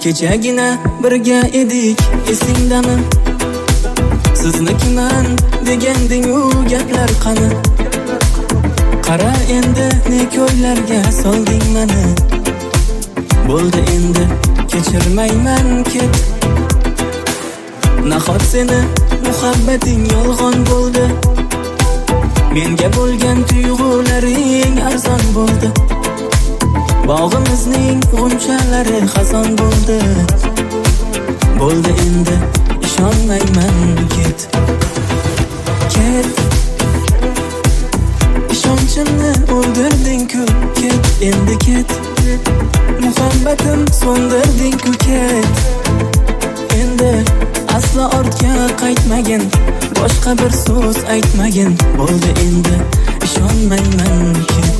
Kechagina birga edik, esingdami? Siznikiman deganding, u gaplar qani? Qara endi ne ko'ylarga solding meni. Bo'ldi endi kechirmayman, ket. Nahot seni muhabbating yolg'on bo'ldi, menga bo'lgan tuyg'ularing arzon bo'ldi. Bog'imizning g'unchalari xazon bo'ldi. Bo'ldi endi ishonmayman, ket. Ket. Ishonchimni o'ldirding-ku, ket, endi ket. Muhabbatim so'ndirding-ku, ket. Endi aslo ortga qaytmagin, boshqa bir so'z aytmagin. Bo'ldi endi ishonmayman, ket.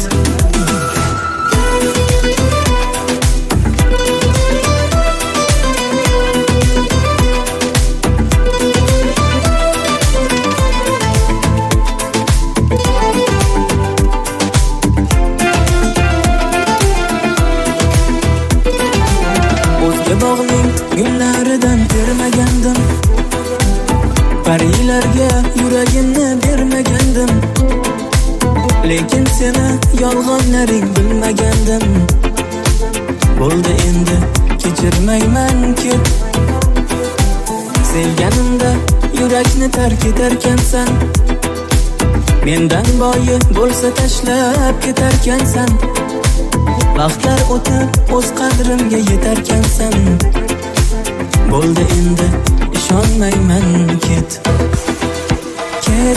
Bog'ning gullaridan termagandim, parilarga yuragimni bermagandim, lekin seni yolg'onlaring bilmagandim. Bo'ldi endi kechirmayman, ket. Sevganimda yurakni tark etarkansan, mendan boyi bo'lsa tashlab ketarkansan. Vaqtlar o'tib o'z qadrimga yetarkansan. Bo'ldi endi ishonmayman, ket. Ket.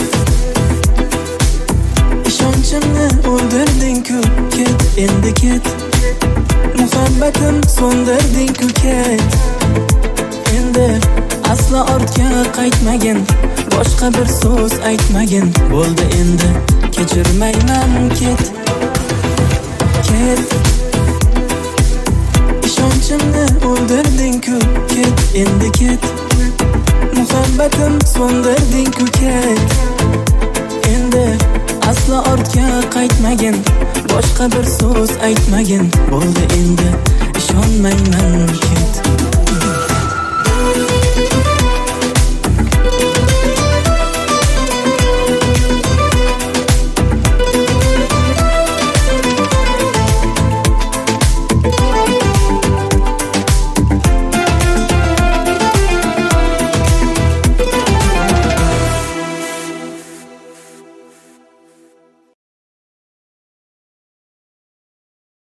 Ishonchimni o'ldirding-ku, ket, endi ket. Muhabbatim so'ndirding-ku, ket. Endi aslo ortga qaytmagin, boshqa bir so'z aytmagin. Bo'ldi endi kechirmayman, ket. Ket. Ishonchimni o'ldirding-ku, ket, endi ket. Muhabbatim so'ndirding-ku, ket. Endi aslo ortga qaytmagin, boshqa bir so'z aytmagin. Bo'ldi endi ishonmayman, ket.